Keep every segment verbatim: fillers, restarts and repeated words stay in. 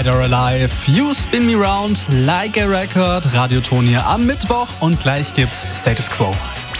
Dead or Alive, You Spin Me Round, Like a Record, Radioton hier am Mittwoch und gleich gibt's Status Quo.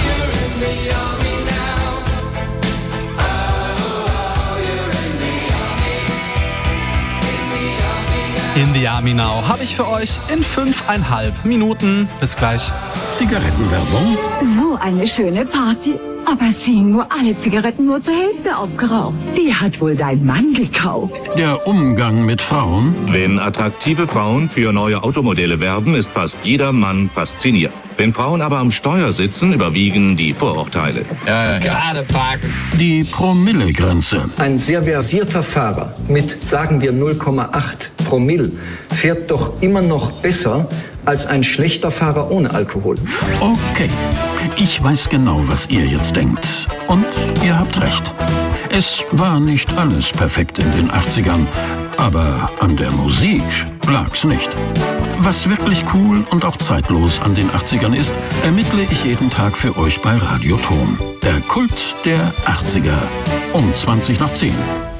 In the Army Now habe ich für euch in fünfeinhalb Minuten. Bis gleich. Zigarettenwerbung? So eine schöne Party. Aber Sie nur alle Zigaretten nur zur Hälfte aufgeraucht. Die hat wohl dein Mann gekauft. Der Umgang mit Frauen? Wenn attraktive Frauen für neue Automodelle werben, ist fast jeder Mann fasziniert. Wenn Frauen aber am Steuer sitzen, überwiegen die Vorurteile. Ja, ja, ja. Die Promillegrenze. Ein sehr versierter Fahrer mit, sagen wir, null Komma acht Promille fährt doch immer noch besser als ein schlechter Fahrer ohne Alkohol. Okay, ich weiß genau, was ihr jetzt denkt. Und ihr habt recht. Es war nicht alles perfekt in den achtzigern, aber an der Musik lag's nicht. Was wirklich cool und auch zeitlos an den achtzigern ist, ermittle ich jeden Tag für euch bei Radioton. Der Kult der achtziger. Um zwanzig nach zehn.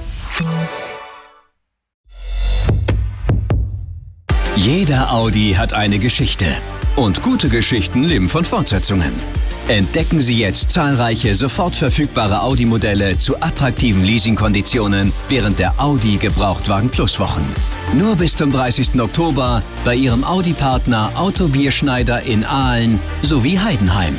Jeder Audi hat eine Geschichte. Und gute Geschichten leben von Fortsetzungen. Entdecken Sie jetzt zahlreiche sofort verfügbare Audi-Modelle zu attraktiven Leasingkonditionen während der Audi Gebrauchtwagen Plus Wochen. Nur bis zum dreißigsten Oktober bei Ihrem Audi-Partner Auto Bierschneider in Aalen sowie Heidenheim.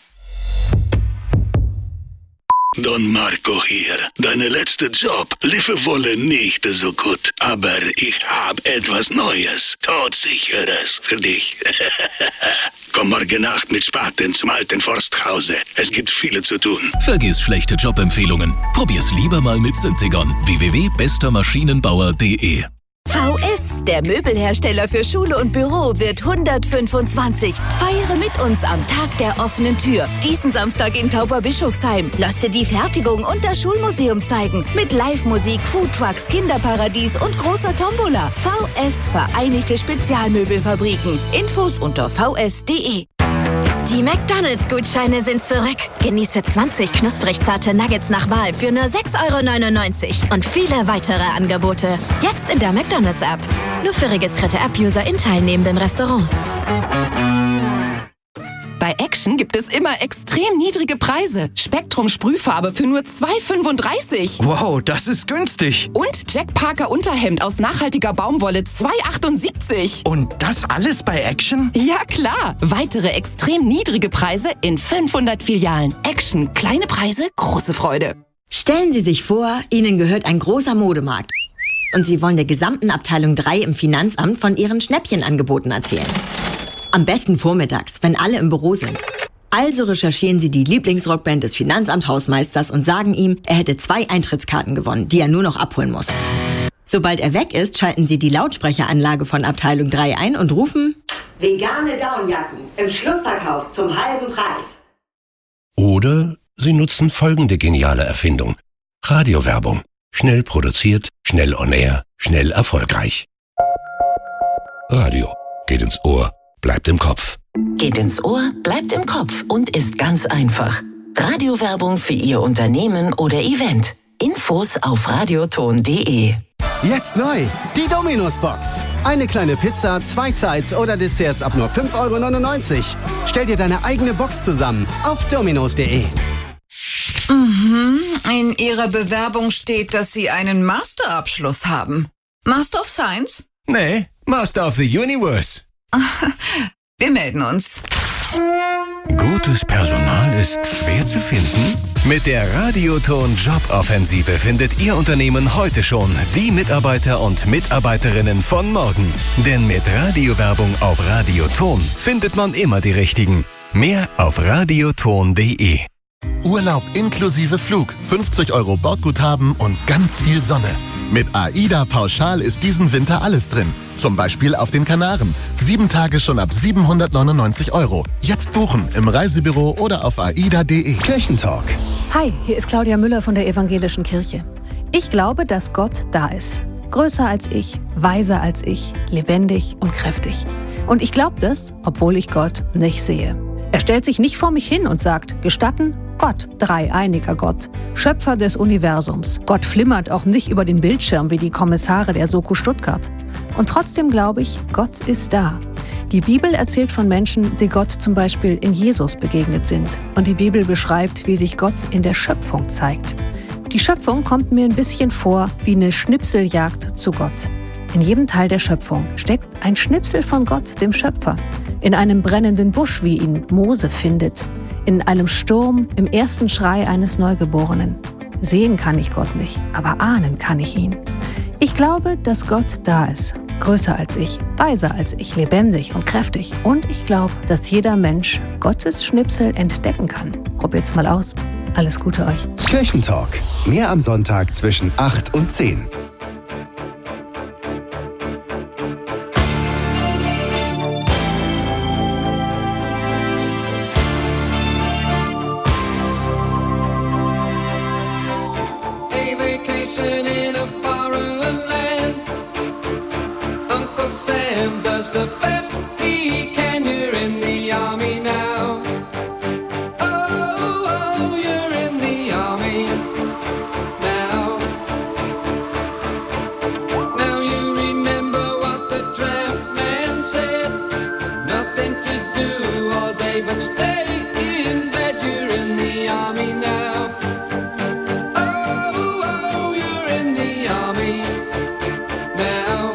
Don Marco hier. Deine letzte Job lief wohl nicht so gut, aber ich habe etwas Neues, todsicheres für dich. Komm morgen Nacht mit Spaten zum alten Forsthause. Es gibt viel zu tun. Vergiss schlechte Jobempfehlungen. Probier's lieber mal mit Syntegon. w w w punkt bester maschinenbauer punkt de. V S, der Möbelhersteller für Schule und Büro, wird hundertfünfundzwanzig. Feiere mit uns am Tag der offenen Tür. Diesen Samstag in Tauberbischofsheim. Lass dir die Fertigung und das Schulmuseum zeigen. Mit Live-Musik, Foodtrucks, Kinderparadies und großer Tombola. V S, Vereinigte Spezialmöbelfabriken. Infos unter v s punkt de. Die McDonalds-Gutscheine sind zurück. Genieße zwanzig knusprig zarte Nuggets nach Wahl für nur sechs Euro neunundneunzig und viele weitere Angebote. Jetzt in der McDonalds-App. Nur für registrierte App-User in teilnehmenden Restaurants. Bei Action gibt es immer extrem niedrige Preise. Spektrum Sprühfarbe für nur zwei Euro fünfunddreißig. Wow, das ist günstig. Und Jack Parker Unterhemd aus nachhaltiger Baumwolle zwei Euro achtundsiebzig. Und das alles bei Action? Ja, klar. Weitere extrem niedrige Preise in fünfhundert Filialen. Action. Kleine Preise, große Freude. Stellen Sie sich vor, Ihnen gehört ein großer Modemarkt. Und Sie wollen der gesamten Abteilung drei im Finanzamt von Ihren Schnäppchenangeboten erzählen. Am besten vormittags, wenn alle im Büro sind. Also recherchieren Sie die Lieblingsrockband des Finanzamt-Hausmeisters und sagen ihm, er hätte zwei Eintrittskarten gewonnen, die er nur noch abholen muss. Sobald er weg ist, schalten Sie die Lautsprecheranlage von Abteilung drei ein und rufen: Vegane Downjacken im Schlussverkauf zum halben Preis. Oder Sie nutzen folgende geniale Erfindung. Radiowerbung. Schnell produziert, schnell on air, schnell erfolgreich. Radio. Geht ins Ohr. Bleibt im Kopf. Geht ins Ohr, bleibt im Kopf und ist ganz einfach. Radiowerbung für Ihr Unternehmen oder Event. Infos auf radioton punkt de. Jetzt neu, die Domino's-Box. Eine kleine Pizza, zwei Sides oder Desserts ab nur fünf Euro neunundneunzig. Stell dir deine eigene Box zusammen auf dominos punkt de. Mhm. In Ihrer Bewerbung steht, dass Sie einen Masterabschluss haben. Master of Science? Nee, Master of the Universe. Wir melden uns. Gutes Personal ist schwer zu finden? Mit der Radioton Joboffensive findet Ihr Unternehmen heute schon die Mitarbeiter und Mitarbeiterinnen von morgen. Denn mit Radiowerbung auf Radioton findet man immer die richtigen. Mehr auf radioton punkt de. Urlaub inklusive Flug, fünfzig Euro Bordguthaben und ganz viel Sonne. Mit AIDA Pauschal ist diesen Winter alles drin. Zum Beispiel auf den Kanaren. Sieben Tage schon ab siebenhundertneunundneunzig Euro. Jetzt buchen im Reisebüro oder auf aida punkt de. Kirchentalk. Hi, hier ist Claudia Müller von der Evangelischen Kirche. Ich glaube, dass Gott da ist. Größer als ich, weiser als ich, lebendig und kräftig. Und ich glaube das, obwohl ich Gott nicht sehe. Er stellt sich nicht vor mich hin und sagt, gestatten, Gott, dreieiniger Gott, Schöpfer des Universums. Gott flimmert auch nicht über den Bildschirm wie die Kommissare der Soko Stuttgart. Und trotzdem glaube ich, Gott ist da. Die Bibel erzählt von Menschen, die Gott zum Beispiel in Jesus begegnet sind. Und die Bibel beschreibt, wie sich Gott in der Schöpfung zeigt. Die Schöpfung kommt mir ein bisschen vor wie eine Schnipseljagd zu Gott. In jedem Teil der Schöpfung steckt ein Schnipsel von Gott, dem Schöpfer. In einem brennenden Busch, wie ihn Mose findet. In einem Sturm, im ersten Schrei eines Neugeborenen. Sehen kann ich Gott nicht, aber ahnen kann ich ihn. Ich glaube, dass Gott da ist. Größer als ich, weiser als ich, lebendig und kräftig. Und ich glaube, dass jeder Mensch Gottes Schnipsel entdecken kann. Probiert's mal aus. Alles Gute euch. Kirchentalk. Mehr am Sonntag zwischen acht und zehn. The best he can, you're in the army now. Oh, oh, you're in the army now. Now you remember what the draft man said. Nothing to do all day but stay in bed. You're in the army now. Oh, oh, you're in the army now.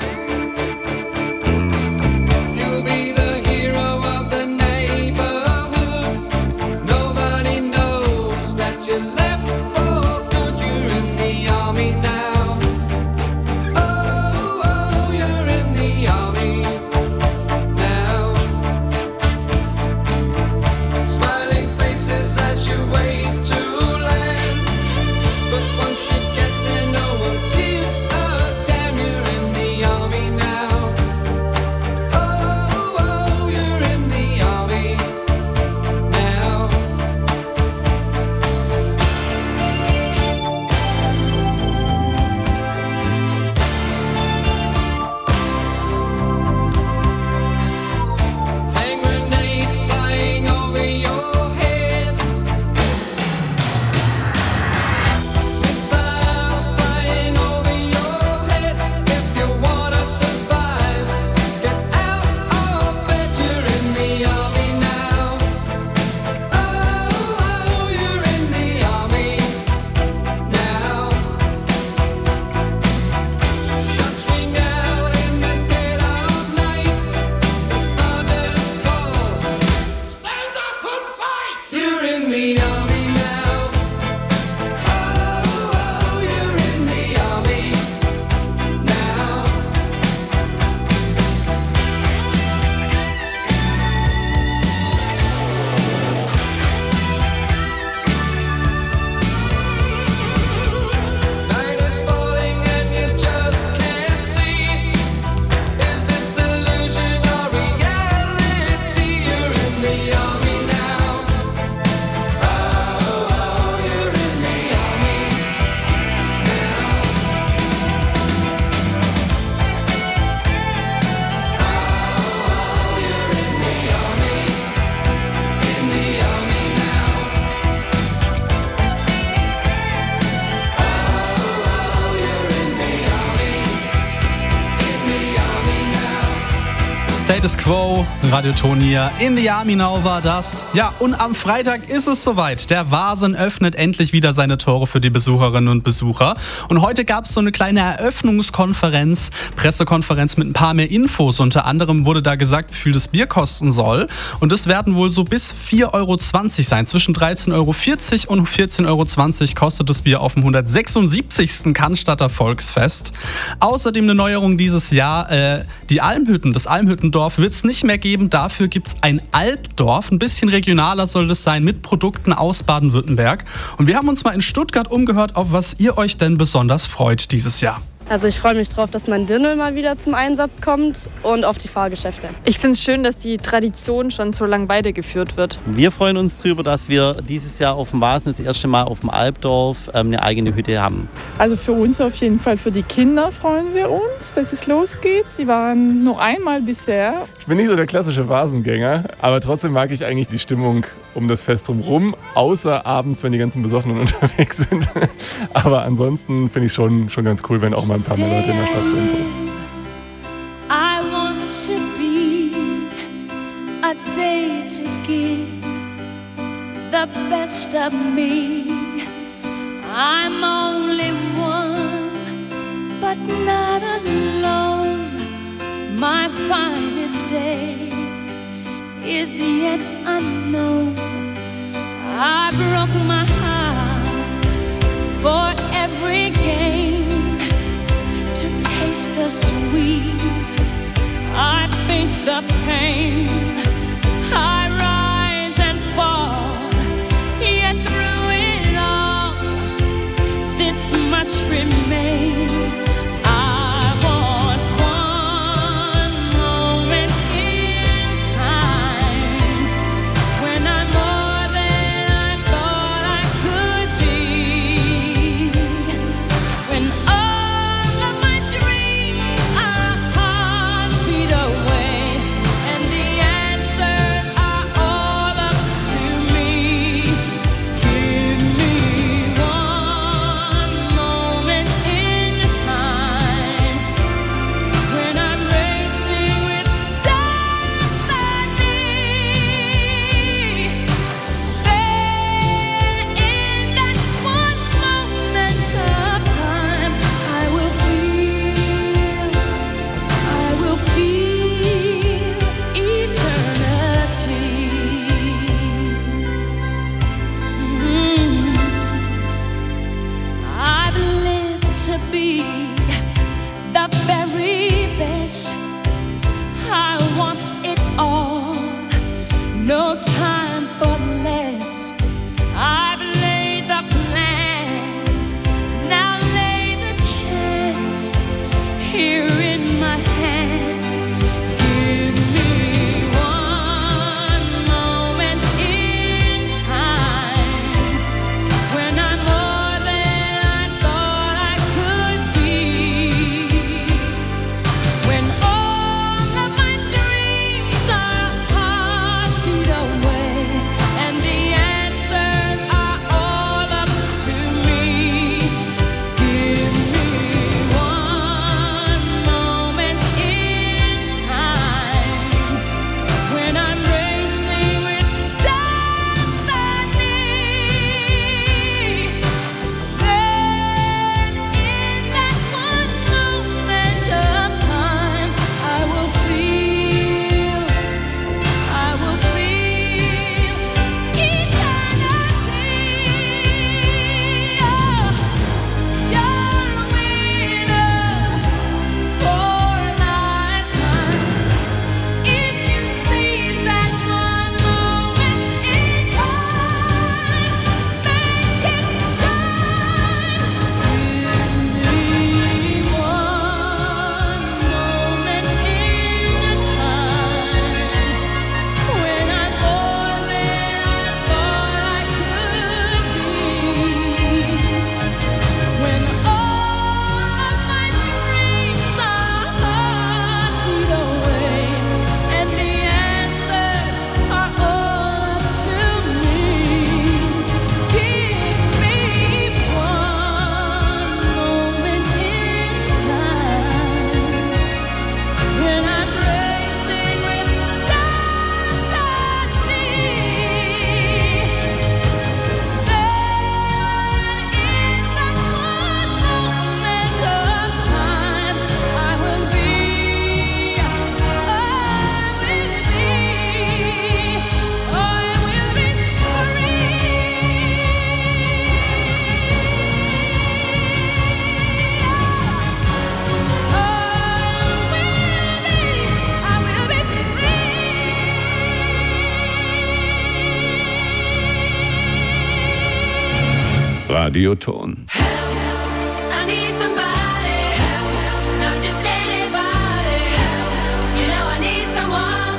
Status Quo, Radio Tonia, In the Army Now war das. Ja, und am Freitag ist es soweit. Der Vasen öffnet endlich wieder seine Tore für die Besucherinnen und Besucher. Und heute gab es so eine kleine Eröffnungskonferenz, Pressekonferenz mit ein paar mehr Infos. Unter anderem wurde da gesagt, wie viel das Bier kosten soll. Und das werden wohl so bis vier Euro zwanzig sein. Zwischen dreizehn Euro vierzig und vierzehn Euro zwanzig kostet das Bier auf dem hundertsechsundsiebzigsten Cannstatter Volksfest. Außerdem eine Neuerung dieses Jahr, äh, die Almhütten, das Almhüttendorf wird es nicht mehr geben. Dafür gibt es ein Alpdorf. Ein bisschen regionaler soll das sein, mit Produkten aus Baden-Württemberg. Und wir haben uns mal in Stuttgart umgehört, auf was ihr euch denn besonders freut dieses Jahr. Also ich freue mich drauf, dass mein Dirndl mal wieder zum Einsatz kommt und auf die Fahrgeschäfte. Ich finde es schön, dass die Tradition schon so lange weitergeführt wird. Wir freuen uns darüber, dass wir dieses Jahr auf dem Vasen das erste Mal auf dem Alpdorf ähm, eine eigene Hütte haben. Also für uns auf jeden Fall, für die Kinder freuen wir uns, dass es losgeht. Sie waren nur einmal bisher. Ich bin nicht so der klassische Vasengänger, aber trotzdem mag ich eigentlich die Stimmung um das Fest drumherum, außer abends, wenn die ganzen Besoffenen unterwegs sind. Aber ansonsten finde ich es schon, schon ganz cool, wenn auch mal ein paar mehr Leute in der Stadt sind. day to give the best of me. I'm only one, but not alone. My finest day is yet unknown. I broke my heart for every gain. To taste the sweet, I face the pain. I rise and fall, yet through it all, this much remains. I want one moment in time when I'm more than I thought I could be. When all of my dreams are a heartbeat away, and the answers are all up to me. Give me one moment in time when I'm racing with destiny. Then in that one moment of time, I will feel, I will feel eternity. Mm. I've lived to be the very best. I want it all, no time for less. I've laid the plans, now lay the chance here in my hands. Give me one moment in time when I'm more than I thought I could be. When all of my dreams are a heartbeat away, and the answers are all up to me. Give me one moment in time when I'm racing with destiny. Then in that one moment of time, I will feel, I will feel eternity. Oh, you're a winner for my time. If you seize that one moment in time, make it shine. Give me one moment in time when I'm more than I thought I could be. When all of my dreams are a heartbeat away, and the answers are all up to me. Give me one moment in time when I'm racing with destiny. Then in that one moment of time, I will be, I will be, I will be Radioton. I need somebody, not just anybody. You know I need someone.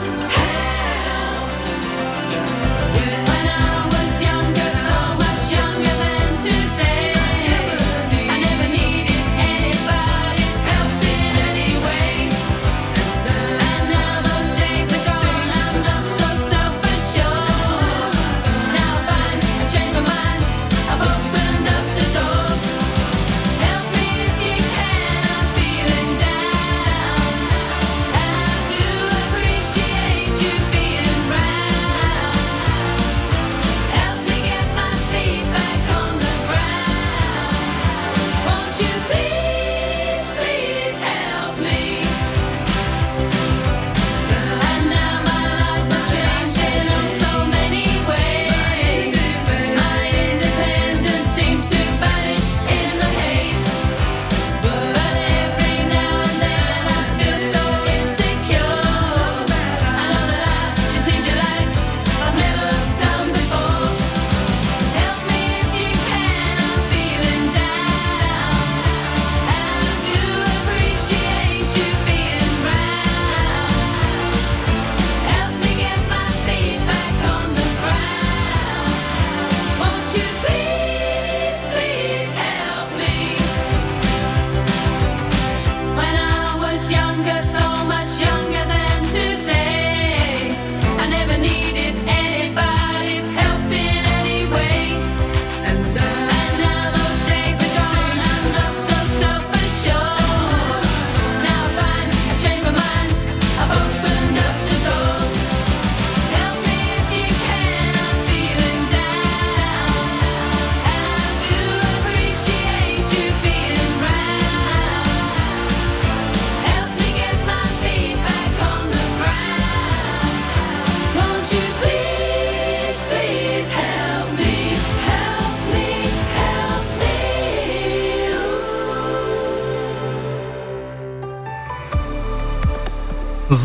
When I was younger, so much younger than today, I never needed anybody's help in any way. And now those days are gone, I'm not so self-assured. Now I find I've changed my mind, I've opened up the doors.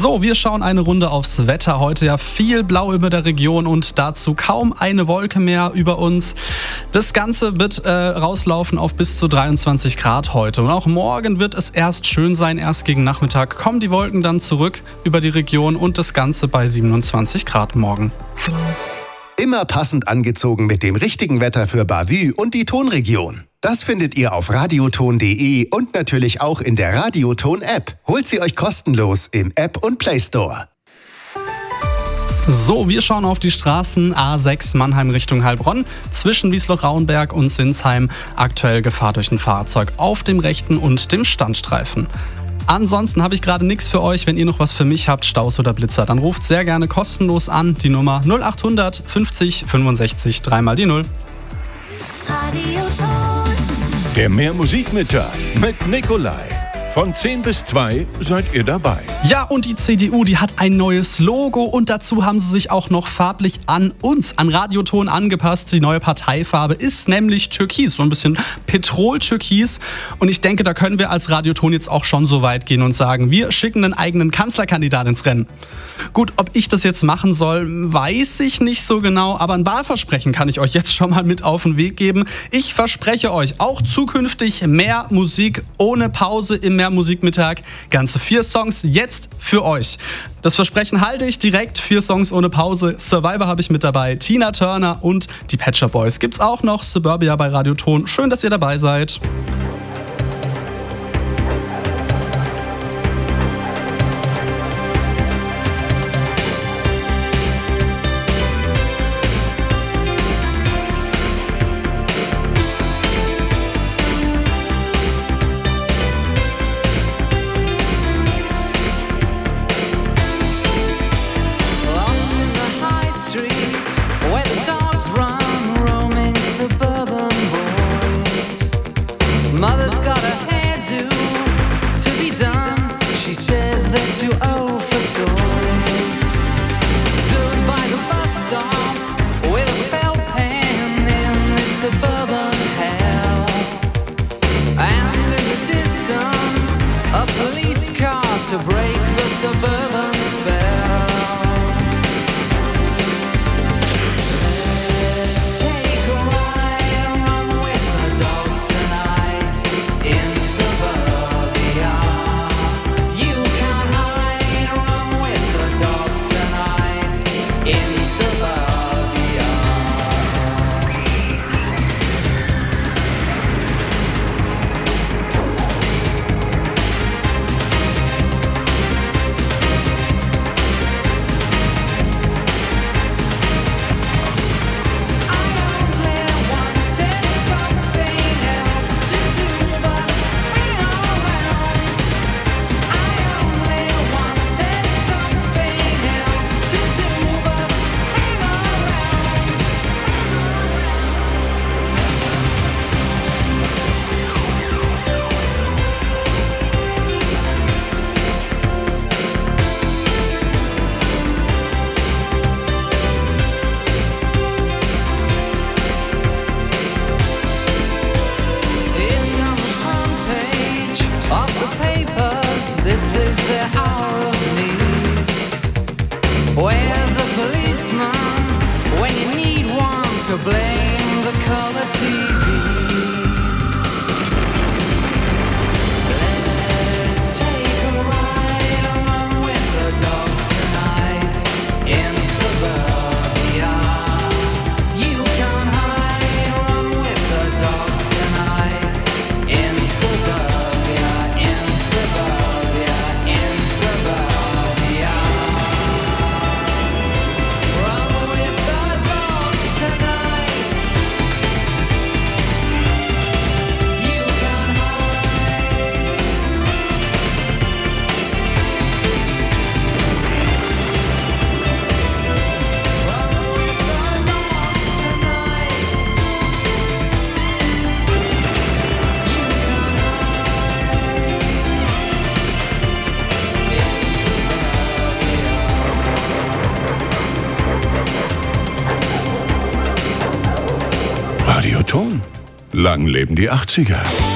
So, wir schauen eine Runde aufs Wetter. Heute ja viel blau über der Region und dazu kaum eine Wolke mehr über uns. Das Ganze wird äh, rauslaufen auf bis zu dreiundzwanzig Grad heute. Und auch morgen wird es erst schön sein. Erst gegen Nachmittag kommen die Wolken dann zurück über die Region und das Ganze bei siebenundzwanzig Grad morgen. Immer passend angezogen mit dem richtigen Wetter für Bavü und die Tonregion. Das findet ihr auf radioton punkt de und natürlich auch in der Radioton-App. Holt sie euch kostenlos im App und Play Store. So, wir schauen auf die Straßen A sechs Mannheim Richtung Heilbronn, zwischen Wiesloch-Rauenberg und Sinsheim. Aktuell Gefahr durch ein Fahrzeug auf dem rechten und dem Standstreifen. Ansonsten habe ich gerade nichts für euch. Wenn ihr noch was für mich habt, Staus oder Blitzer, dann ruft sehr gerne kostenlos an. Die Nummer null acht hundert fünfzig fünfundsechzig, dreimal die null. Der Mehr-Musik-Mittag mit Nikolai. Von zehn bis zwei seid ihr dabei. Ja, und die C D U, die hat ein neues Logo und dazu haben sie sich auch noch farblich an uns, an Radioton angepasst. Die neue Parteifarbe ist nämlich Türkis, so ein bisschen Petrol-Türkis. Und ich denke, da können wir als Radioton jetzt auch schon so weit gehen und sagen, wir schicken einen eigenen Kanzlerkandidat ins Rennen. Gut, ob ich das jetzt machen soll, weiß ich nicht so genau, aber ein Wahlversprechen kann ich euch jetzt schon mal mit auf den Weg geben. Ich verspreche euch auch zukünftig mehr Musik ohne Pause im Mehr Musikmittag. Ganze vier Songs jetzt für euch. Das Versprechen halte ich direkt. Vier Songs ohne Pause. Survivor habe ich mit dabei. Tina Turner und die Pet Shop Boys. Gibt's auch noch. Suburbia bei Radioton. Schön, dass ihr dabei seid. Lost in the high street, where the dogs run, roaming suburban boys. Mother's got a hairdo to be done. She says they're too old for toys. Stood by the bus stop with a felt pen in this suburban hell. And in the distance, a police car to break the suburban spell. Let's take a ride and run with the dogs tonight in suburbia. You can't hide, run with the dogs tonight in suburbia. It's on the front page of the papers. This is the hour of need. Where's a policeman when you need one to blame the color T V? Let's take a ride and run with the dogs tonight in suburbia. You can't hide, run with the dogs tonight in suburbia, in suburbia, in suburbia. Run with the dogs tonight. You can't Radioton. Lang leben die achtziger.